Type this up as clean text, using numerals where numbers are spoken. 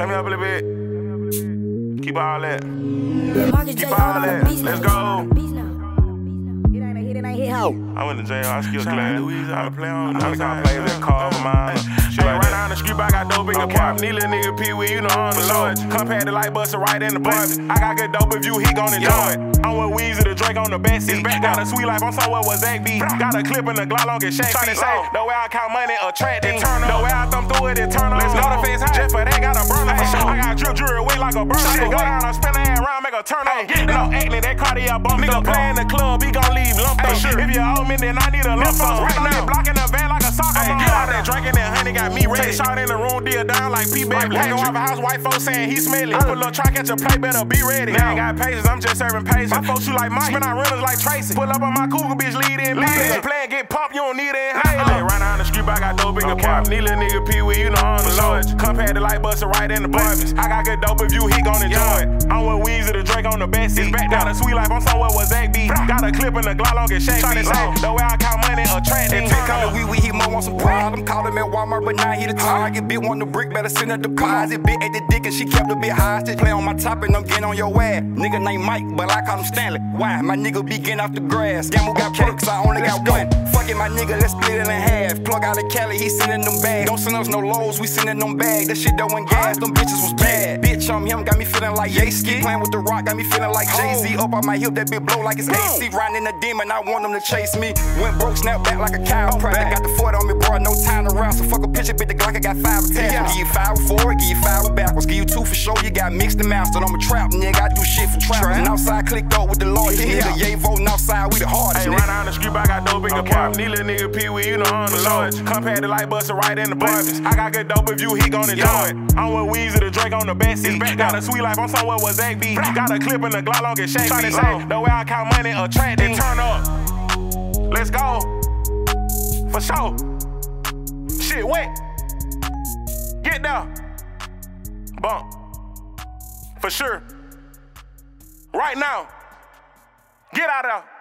Turn me up a little bit. Keep all that. Keep all that. Let's go. I went to jail, I skipped class. I play on the play that car of mine. Shit like right down the street, I got dope in the pop. Need little nigga Pee-wee, you know I'm the Lord. Compare the light buster right in the bus. I got good dope if you, he gon' enjoy it. I'm with Weezy, the Drake on the best seat. Got a sweet life, I'm somewhere with Zach B. Got a clip in the Glock, don't get shake feet. The way I count money, attracting. The way I thumb through it, it turn on. Let's go to fence high. Just for that, got a burner for sure. I got drip jewelry weight like a burner. Go down, I spin the hand around, make a turn on. No acne, that cardio bump. Nigga play in the club, he gon' leave lump up. If you owe me, then I need a lump sum. Right now, blocking the van like a soccer ball. Get out there drinking and honey got me ready. Shot in the room, deal down like P-Baby. Hanging off a house, white folks saying he smelly. Put a little try, catch a play, better be ready. Now I ain't got patience, I'm just serving patience. My folks shoot like Mike, spin out rentals like Tracy. Pull up on my cougar, bitch, lead in. Play and get popped, you don't need it. Right down the street, I got dope in the pop. Need little nigga Pee-wee, you know I'm the Lord. Compare the light buster right in the bus. I got good dope if you, he gon' enjoy it. I'm with Weezy, the Drake on the best seat. Got a sweet life, I'm somewhere with Zach B. Got a clip in the Glock, don't get shake feet. The way I count money, attracting. Pick on the wee, he more want some pride. I'm calling at Walmart, but now he the target. Bitch want the brick, better send her deposit. Bitch ate the dick and she kept a bit high. Still play on my top and I'm getting on your ass. Nigga named Mike, but I call him Stanley. Why? My nigga be getting off the grass. Gamble got perks, I only got one. Fuck it, my nigga, let's split it in half. Plug out of Cali, he sending them bags. Don't send us no lows, we sending them bags. That shit don't win gas, them bitches was bad. Bitch on him, got me feeling like Ye-Ski. Playing with the rock, got me feeling like Jay-Z. Up on my hip, that bitch blow like it's AC. Riding in the demon, I want them to chase me. Went broke, snap back like a cow. I got the 40 on me, bro, no time to round. So fuck a picture, bitch, the Glock, I got 5 attached. Give you 5 forward, give you 5 backwards. Give you 2 for sure, you got mixed and mastered. I'm a trap, nigga, I do shit for trappers. And outside, clicked up with the largest nigga. Yay, voting outside, we the hardest, nigga. Right down the street, I got dope in the pop. Need little nigga Pee-wee, you know I'm the Lord. Compare the light buster right in the bus. I got good dope if you, he gon' enjoy it. I'm with Weezy, the Drake on the best seat. Got a sweet life, I'm somewhere with Zach B. Got a clip in the Glock, don't get shake feet. The way I count money, attracting. Turn up. Let's go. For sure. Shit wet. Get down. Bump. For sure. Right now. Get out of there.